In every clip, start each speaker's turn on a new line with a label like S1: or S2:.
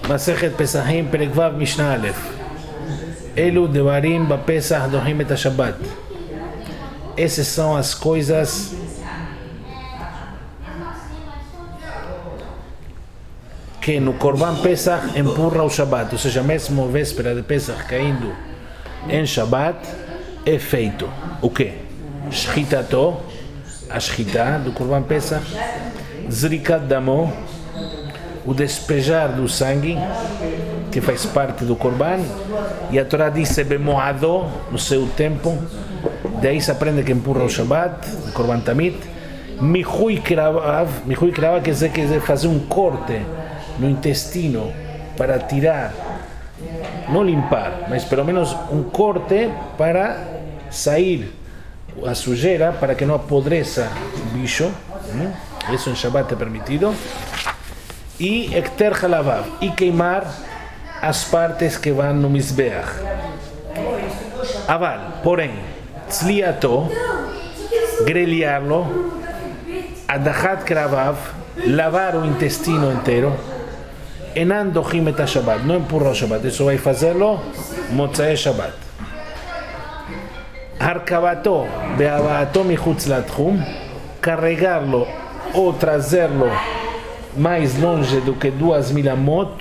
S1: Masechet Pesachim, Perek Vav, Mishnah Aleph. Elu devarim bapesach dohim et Shabbat. Essas são as coisas que no Korban Pesach empurra o Shabbat, ou seja, mesmo véspera de Pesach caindo em Shabbat, é feito o quê? Shchitato, a shchita do Korban Pesach, Zrikat Damo, o despejar do sangue, que faz parte do Korban, e a Torá diz bemoado, no seu tempo, daí se aprende que empurra o Shabbat, o Korban Tamid. Michui Kravav quer dizer fazer um corte no intestino para tirar, não limpar, mas pelo menos um corte para sair a sujeira, para que não apodreça o bicho, isso em Shabbat é permitido. E Ekter Halavav, e queimar as partes que vão no Mizbeach. Aval, porém, Tzliato, grelhá-lo, Adachat Kravav, lavar o intestino inteiro, Enan dohim et Shabbat, não empurra o Shabbat, isso vai fazê-lo Motzei Shabbat. Harkavato, beavato michutz latchum, carregá-lo ou trazê-lo mais longe do que 2.000 amot,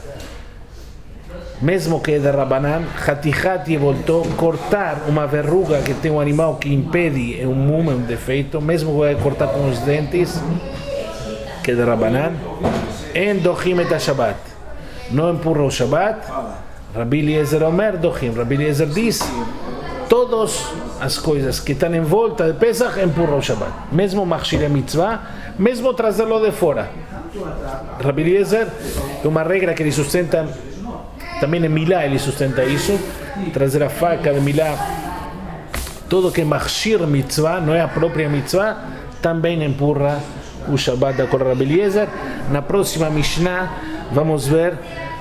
S1: mesmo que é de Rabanan, Hatichat voltou, cortar uma verruga que tem um animal que impede, é um mum, é um defeito, mesmo que vai cortar com os dentes, que é de Rabanan, en dohim et Shabbat, não empurra o Shabbat. Rabbi Eliezer Omer dohim, Rabbi Eliezer diz, todas as coisas que estão em volta de Pesach empurra o Shabbat, mesmo machshir mitzvah, mesmo trazê-lo de fora. Rabbi Eliezer é uma regra que ele sustenta, também em Milá ele sustenta isso, trazer a faca de Milá, tudo que é machshir mitzvah, não é a própria mitzvah, também empurra o Shabbat da Korah Rabbi Eliezer. Na próxima Mishnah vamos ver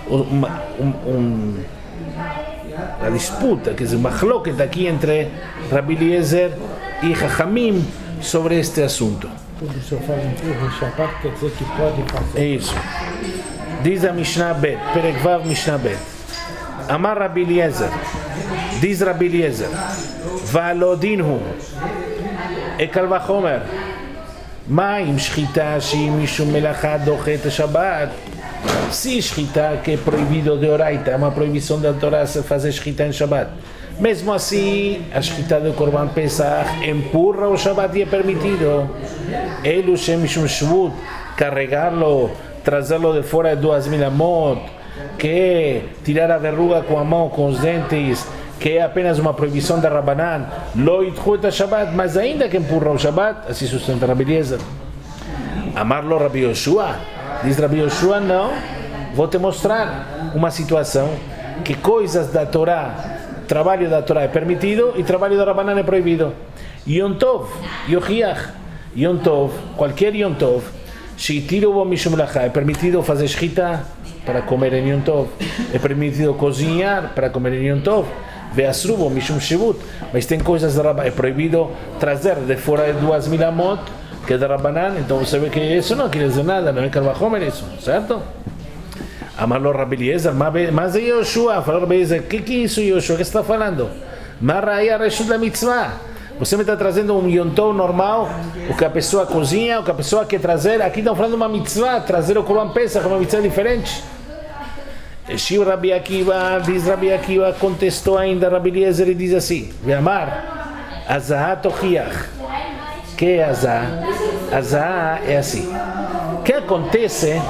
S1: a disputa, quer dizer, machloket aqui entre Rabbi Eliezer e Chachamim sobre este assunto.
S2: Tudo se eu falo empurra o Shabbat, quer dizer que pode fazer.
S1: É isso. Diz a Mishnah Bet, Perek Vav Mishnah Bet. Amar Rabbi Eliezer, diz Rabbi Eliezer, Valodinhu, Ekal Vachomer, Maim Shchita Shi Mishum Melachá Dochet Shabbat. Se Shchita, que é proibido de Oraita, é uma proibição da Torá fazer Shchita em Shabbat. Mesmo assim, a Shchita do Korban Pesach empurra o Shabbat e é permitido. Elu Shem Mishum Shvut, carregá-lo, trazê-lo de fora de 2.000 amot, que é tirar a verruga com a mão, com os dentes, que é apenas uma proibição da Rabanan, lo yitchu et Shabbat, mas ainda que empurra o Shabbat, assim sustenta Rabbi Eliezer. Amarlo Rabbi Yoshua, diz Rabbi Yoshua, não, vou te mostrar uma situação que coisas da Torá, trabalho da Torá é permitido e trabalho da Rabanan é proibido. Yom Tov, Yochiach, Yom Tov, qualquer Yom Tov, Sheitiru bo mishum melachá, é permitido fazer shchita para comer em Yom Tov, é permitido cozinhar para comer em Yom Tov, ve'asru bo mishum shivut, mas tem coisas da Rabanan, é proibido trazer de fora de 2.000 amot, que é da Rabanan, então você vê que isso não quer dizer nada, não é Kalvachomer isso, certo? Amarlo Rabbi Eliezer, mas é Yoshua, falou Rabbi Eliezer, que é isso Yoshua, que você está falando? Marraia reshut la mitzvah. Você me está trazendo um Yom Tov normal, o que a pessoa cozinha, o que a pessoa quer trazer, aqui estão falando uma mitzvah, trazer o Korban Pesach, uma mitzvah diferente. Shiu Rabbi Akiva, diz Rabbi Akiva, contestou ainda Rabbi Eliezer e diz assim, Ve'amar, Azah tochiach. Que é Azah? Azah é assim. O que acontece?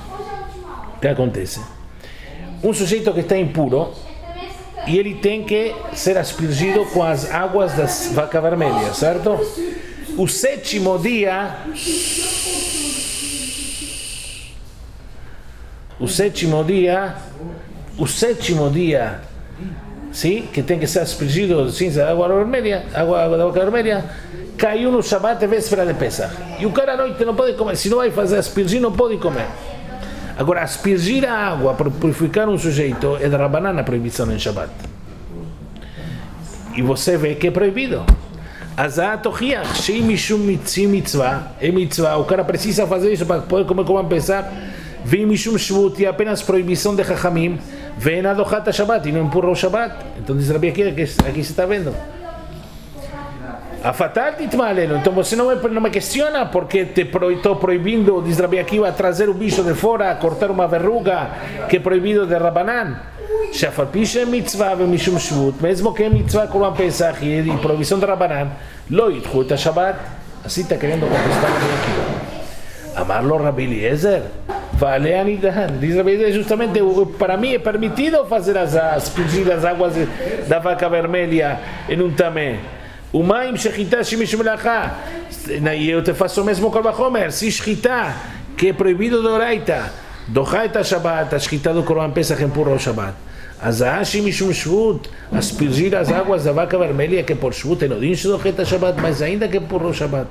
S1: Um sujeito que está impuro e ele tem que ser aspergido com as águas da vaca vermelha, certo? O sétimo dia, sim, que tem que ser aspergido cinza da água vermelha, água da vaca vermelha, caiu no Shabbat véspera de Pesach. E o cara à noite não pode comer, se não vai fazer aspergir, não pode comer. Agora, aspergir a água para purificar um sujeito é da Rabanan a proibição em Shabbat. E você vê que é proibido. Azah tochiach, shei mishum mitzvah, é mitzvah, o cara precisa fazer isso para poder comer como pensar. Vem Mishum Shvut, e apenas proibição de Chachamim, vem a Dohat Shabbat, e não empurra o Shabbat. Então diz Rabi Akiva que aqui se está vendo. A fatal titmalelo. Então você não me questiona porque estou proibindo, diz Rabi Akiva, trazer o bicho de fora, cortar uma verruga, que é proibido de Rabanan. Shafalpisha mitzvah ve mishum shvut, mesmo que é mitzvah Korban Pesach e proibição de Rabanan, lo yitchu et Shabbat. Assim está querendo contestar Rabi Akiva. Amarlo Rabi Eliezer, vale anidan. Diz Rabi Eliezer, justamente, para mim é permitido fazer aspergir as águas da vaca vermelha em um tamé. Umaim shechita shemish melachá. E eu te faço o mesmo com o Bahomer. Se shechita, que é proibido de oraita, doha et Shabbat, a shechita do Korban Pesach empurra o Shabbat. Azah shemishum shvut, aspergir as águas da vaca vermelha, que por shvut enodin doha et Shabbat, mas ainda que empurra o Shabbat.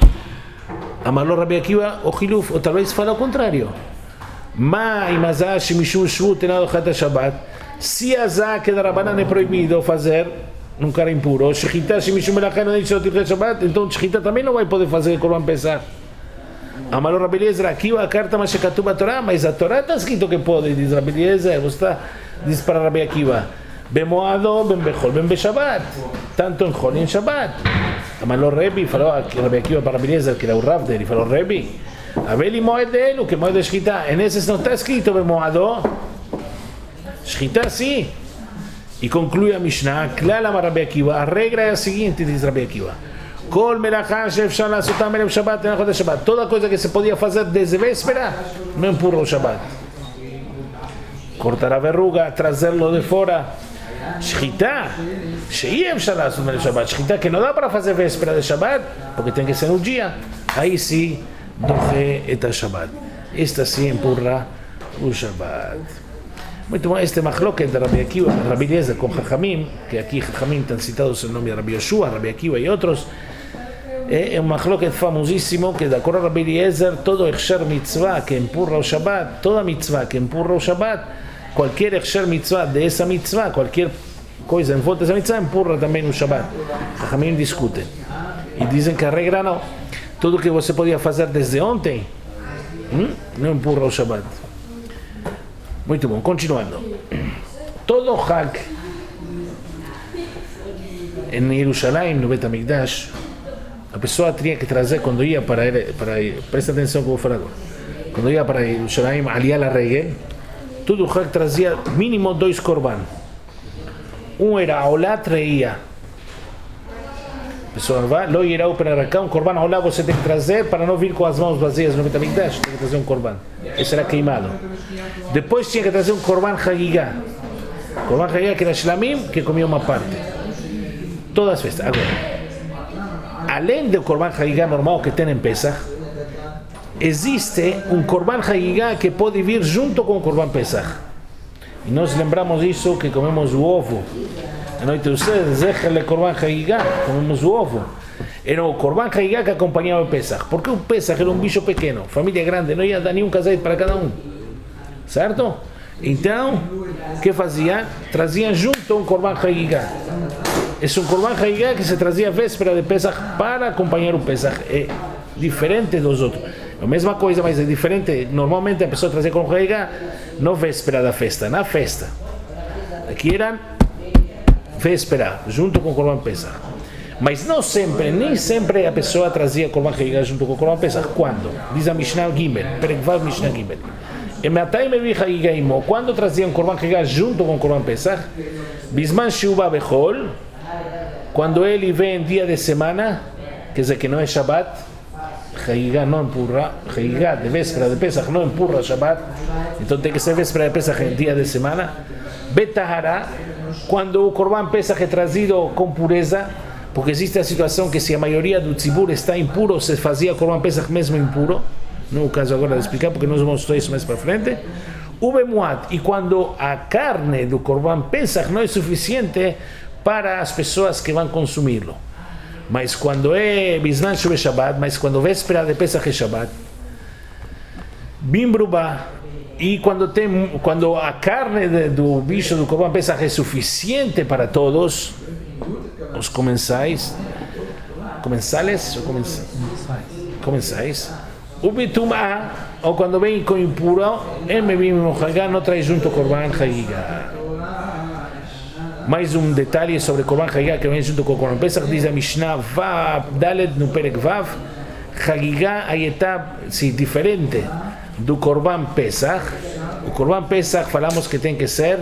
S1: Amarlo Rabi Akiva, o Hiluf, ou talvez fala o contrário. Ma imazah shemishum shvut doha et Shabbat, se azah que da Rabanan é proibido fazer num cara impuro, shechita shemishum melachá não deixa de Shabbat, então shechita também não vai poder fazer Korban Pesach. Amarlo Rabi Eliezer, aqui a carta mas shekatuv a Torá, mas a Torá está escrito que pode, diz Rabi Eliezer, diz para Rabi Akiva, bemoado, ben bechol, ben beshabbat, tanto em Chol e em Shabbat. Amarlo Rebi, falou Rabi Akiva para Rabi Eliezer, que era o Rav dele, falou Rebi, abeli moed dele, que moed de shechita, em esses não está escrito bemoado, shechita sim. E conclui a Mishnah, Klal Amar Rabi Akiva, a regra é a seguinte, diz Rabi Akiva, Kol melachá she'efshar la'asotam erev Shabbat, enachot Shabbat, toda coisa que se podia fazer desde véspera, não empurra o Shabbat. Cortar a verruga, trazê-lo de fora, shechita, she'efshar la'asotam erev Shabbat, shechita que não dá para fazer véspera de Shabbat, porque tem que ser no dia, aí sim, dohe et Shabbat, esta sim empurra o Shabbat. Muito bom, este machloket de Rabi Akiva, Rabi Eliezer com Chachamim, que aqui Chachamim estão citados em nome de Rabi Yoshua, Rabi Akiva e outros, é um machloket famosíssimo que de acordo a Rabi Eliezer, todo Hechsher mitzvah que empurra o Shabbat, toda mitzvah que empurra o Shabbat, qualquer Hechsher mitzvah de essa mitzvah, qualquer coisa em volta dessa mitzvah, empurra também o Shabbat. Chachamim discutem e dizem que a regra não, tudo que você podia fazer desde ontem, não empurra o Shabbat. Muito bom, continuando. Todo Hag em Jerusalém, no Bet HaMikdash, a pessoa tinha que trazer, quando ia para presta atenção que eu vou falar agora, quando ia para Jerusalém, aliar a regel, todo Hag trazia mínimo 2 korban. Um era Olat Reia. A pessoa vai, lo irá para cá, um korban Olat você tem que trazer para não vir com as mãos vazias no Bet HaMikdash, tem que trazer um korban. Esse era queimado. Depois tinha que trazer um korban Hagigah. Korban Hagigah que era Shlamim, que comia uma parte. Todas as festas. Agora, além do korban Hagigah normal que tem em Pesach, existe um korban Hagigah que pode vir junto com o korban Pesach. E nós lembramos isso que comemos o ovo. A noite do cedo, Zecher korban Hagigah, comemos o ovo. Era o korban Hagigah que acompanhava o Pesach. Porque o Pesach era um bicho pequeno, família grande, não ia dar nenhum casamento para cada um. Certo? Então, o que fazia? Traziam junto um korban Hagigah. Esse é um korban Hagigah que se trazia véspera de Pesach para acompanhar o Pesach. É diferente dos outros. É a mesma coisa, mas é diferente. Normalmente a pessoa trazia korban Hagigah não véspera da festa, na festa. Aqui era véspera, junto com o korban Pesach. Mas não sempre, nem sempre a pessoa trazia korban Hagigah junto com o korban Pesach. Quando? Diz a Mishnah Gimel, Perek Vav Mishnah Gimel. Quando traziam korban Hagigah junto com o korban Pesach, Bisman Sheuba Bechol, quando ele vem dia de semana, quer dizer que não é Shabbat, Hagigah não empurra, Hagigah de véspera de Pesach não empurra Shabbat, então tem que ser véspera de Pesach em dia de semana. Betahara, quando o korban Pesach é trazido com pureza, porque existe a situação que se a maioria do tzibur está impuro, se fazia korban Pesach mesmo impuro. Não é o caso agora de explicar, porque nós vamos estudar isso mais para frente. Ubemuat, e quando a carne do korban Pesach não é suficiente para as pessoas que vão consumi-lo. Mas quando é Bizman Shuveh Shabbat, mas quando véspera de Pesach é Shabbat, Bimbruba, e quando a carne do bicho do korban Pesach é suficiente para todos, os comensais, o bitumá, ou quando vem com impuro, ele me vem no Hagigah, não traz junto o Korban Hagigah. Mais um detalhe sobre o Korban Hagigah que vem junto com o Korban Pesach, diz a Mishnah Vav, Dalet no Perek Vav, Hagigah aí está diferente do Korban Pesach. O Korban Pesach falamos que tem que ser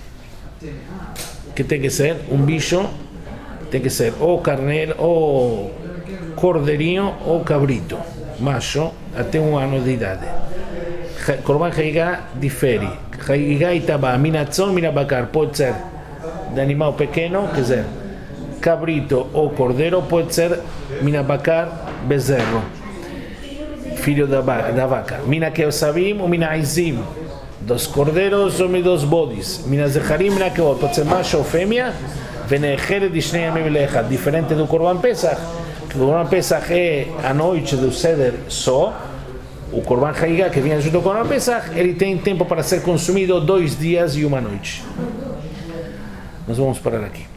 S1: um bicho, tem que ser ou carneiro, ou cordeirinho, ou cabrito, macho, até 1 ano de idade. Korban Hagigah difere. Hagigah itaba minatzon, minabakar, pode ser de animal pequeno, quer dizer, cabrito ou cordeiro, pode ser minabakar, bezerro, filho da vaca. Mina keosavim ou mina aizim, dos cordeiros ou dos bodes. Mina zecharim, mina keot, pode ser macho ou fêmea, venechere de shnei yamim leechad, diferente do Korban Pesach. O Korban Pesach é a noite do Seder só. O Korban Hagigah, que vem junto com o Korban Pesach, ele tem tempo para ser consumido 2 dias e 1 noite. Nós vamos parar aqui.